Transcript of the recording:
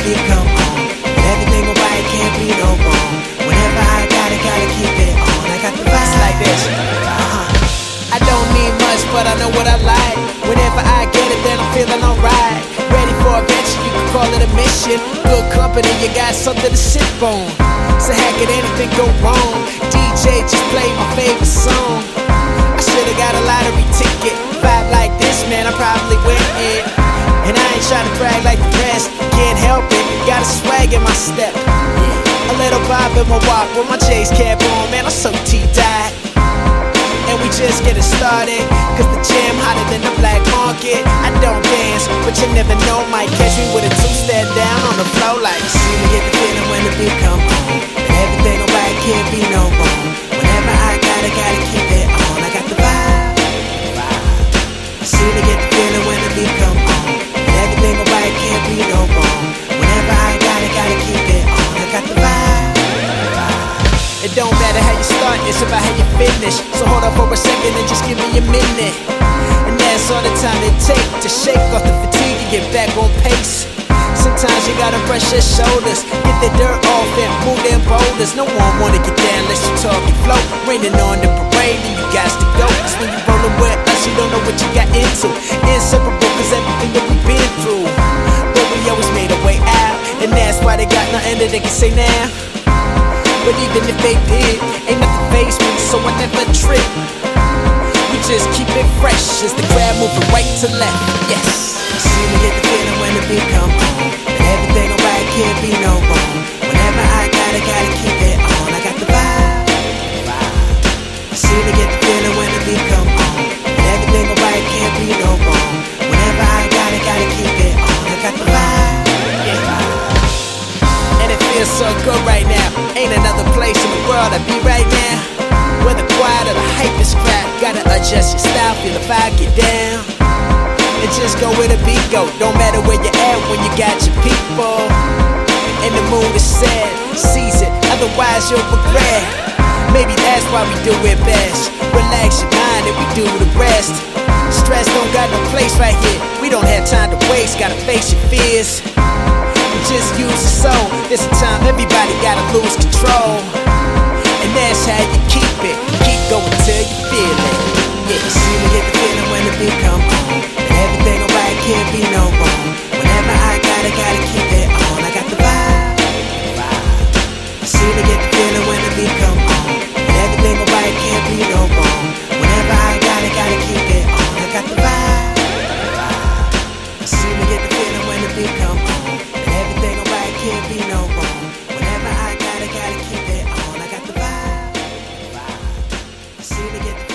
beat come on. But everything alright, can't be no wrong. Whenever I got it, gotta keep it on. I got the vibes like this. I don't need much, but I know what I like. Whenever I get it, then I'm feeling alright. Ready for adventure, you can call it a mission. Good company, you got something to sip on. So how could anything go wrong? DJ just played my favorite song. I should've got a lottery ticket. Vibe like this, man, I probably win it. And I ain't trying to brag like the rest. Can't help it, got a swag in my step. A little vibe in my walk with my J's cap on. Man, I'm so T-dyed. And we just getting started, cause the jam hotter than the black market. I don't dance, but you never know, might catch me with a two-step down on the floor like. See me get the feeling when the beat come on. And everything alright, can't be no wrong. Whenever I got it, gotta keep it on. I got the vibe. See me get the feeling when the beat come on. And everything alright, can't be no wrong. Whenever I got it, gotta keep it on. I got the vibe. It don't matter how you start, it's about how you finish. So hold up for a second and just give me a minute. And that's all the time it takes to shake off the fatigue and get back on pace. Sometimes you gotta brush your shoulders, get the dirt off and move them boulders. No one wanna get down unless you talk and float. Raining on the parade and you got to go. Cause when you rollin' with us, you don't know what you got into. Inseparable cause everything that we've been through. But we always made a way out, and that's why they got nothing that they can say now. But even if they did, ain't nothing faze me, so I never trip. We just keep it fresh as the crowd moving right to left, yes. See me get the feeling when the beat come on. And everything alright, can't be no wrong. Whenever I got it, gotta keep it on. I got the vibe. See me get the feeling when the beat come on. And everything alright, can't be no wrong. Whenever I got it, gotta keep it on. I got the vibe. And it feels so good right now. Ain't another place in the world I'd be right now. Where the quiet or the hype is crap. Gotta adjust your style, feel the vibe get down. And just go where the beat go. Don't matter where you're at when you got your people. And the mood is sad, seize it, otherwise you'll regret. Maybe that's why we do it best. Relax your mind and we do the rest. Stress don't got no place right here. We don't have time to waste, gotta face your fears. Just use the soul. There's a time everybody gotta lose control. And that's how you keep it. Keep going till you feel it. Yeah, see me get the feeling when the beat come on. And everything alright, can't be no wrong. Whenever I got it, gotta keep it on. I got the vibe. See me get the feeling when the beat come on. And everything alright, can't be no wrong. Whenever I got it, gotta keep it on. I got the vibe. See me get the feeling when the beat come on. Everything alright, can't be no wrong. Whenever I got it, gotta keep it on. I got the vibe. See me get the